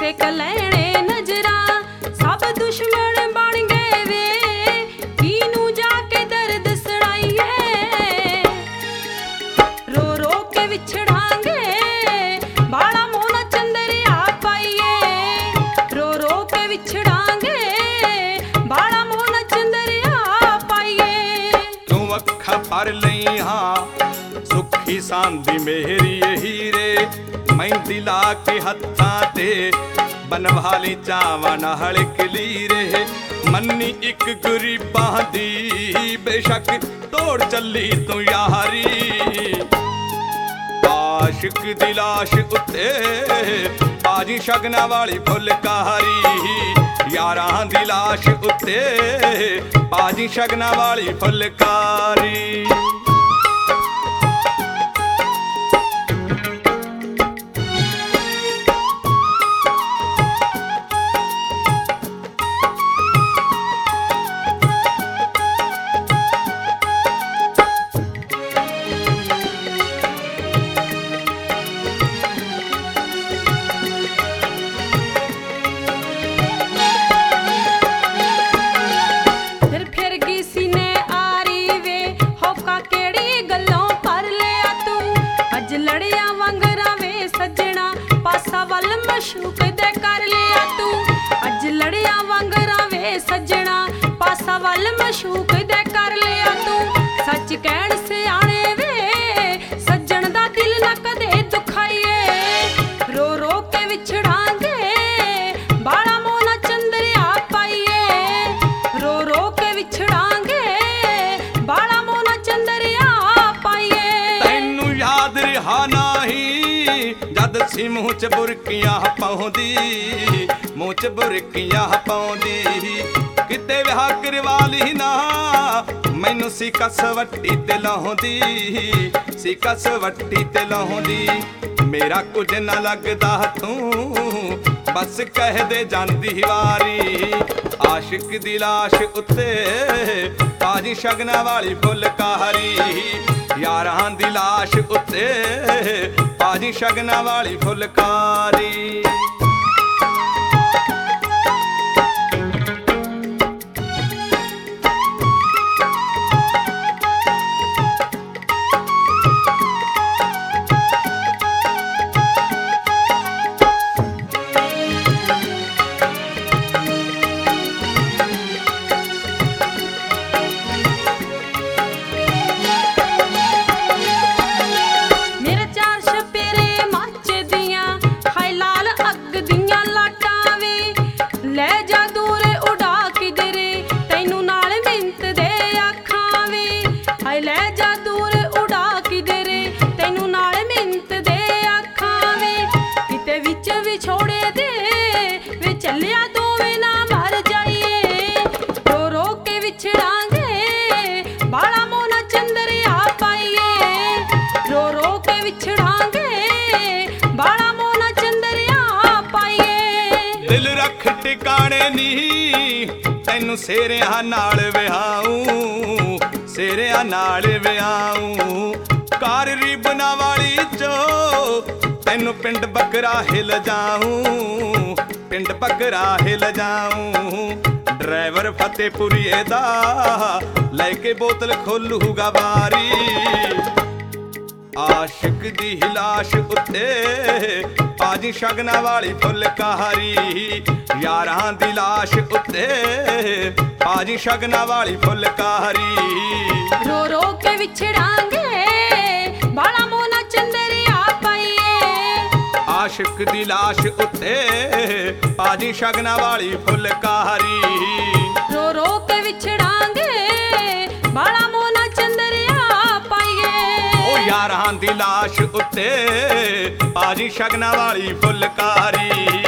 सेक लैणे नजरा सब दुश्मन बन गए वे कीनू जाके दर्द सुनाइए रो रो के विछड़ांगे बाड़ा मोना चंदरिया पाइए रो रो के विछड़ांगे बाड़ा मोना चंदरिया पाइए तू अखा भर लई हाँ सुखी सांदी मेरी हीरे मेहंदी ला के हत्थां ते बनवाली चावां नाल कलीरे मन्नी एक गरीबां दी बेशक तोड़ चली तू यारी आशिक दी लाश उत्ते आजी शगना वाली फुलकारी यारां दी लाश उत्ते आजी शगना वाली फुलकारी मशूक दे कर लिया तू अज लड़िया वांगरा वे सजना पासा वल मशूक दे कर लिया तू सच कहण से आने वे सज्जन दा दिल ना कदे दुखाइए रो रो के विछड़ांगे बाड़ा मोना चंदरिया पाइए रो रो के विछड़ांगे बाड़ा मोना चंदरिया पाइए तैनू याद रहा नाही जद सी मूँह च बुरकियां पाउंदी मूँह च बुरकियां पाउंदी किते विआह करवा ली ना मैनू सी कसवट्टी ते लाउंदी सी कसवट्टी ते लाउंदी मेरा कुछ ना लगदा तू बस कह दे जांदी वारी आशिक दी लाश उत्ते आजी शगना वाली फुलकारी यारां दी लाश उत्ते आजी शगना वाली फुलकारी टिकाने नी तैनू सेरिया नाल विहाऊं सेरिया नाल विहाऊं कार रिबना वाली चो तैनू पिंड बकरा हिल जाऊं पिंड बकरा हिल जाऊं ड्राइवर फतेहपुरीए दा लैके बोतल खोलूगा बारी आशिक दी लाश उत्ते आजी शगना वाली फुलकारी यारां दी लाश उत्ते आजी शगना वाली फुलकारी रो रो के विछड़ांगे बाड़ा मोना चंदरिया पाइए आशिक दी लाश उत्ते आजी शगना वाली फुलकारी रो रो के विछड़ांगे बाड़ा मोना चंदरिया पाइए यारां दी लाश उत्ते आजी शगना वाली फुलकारी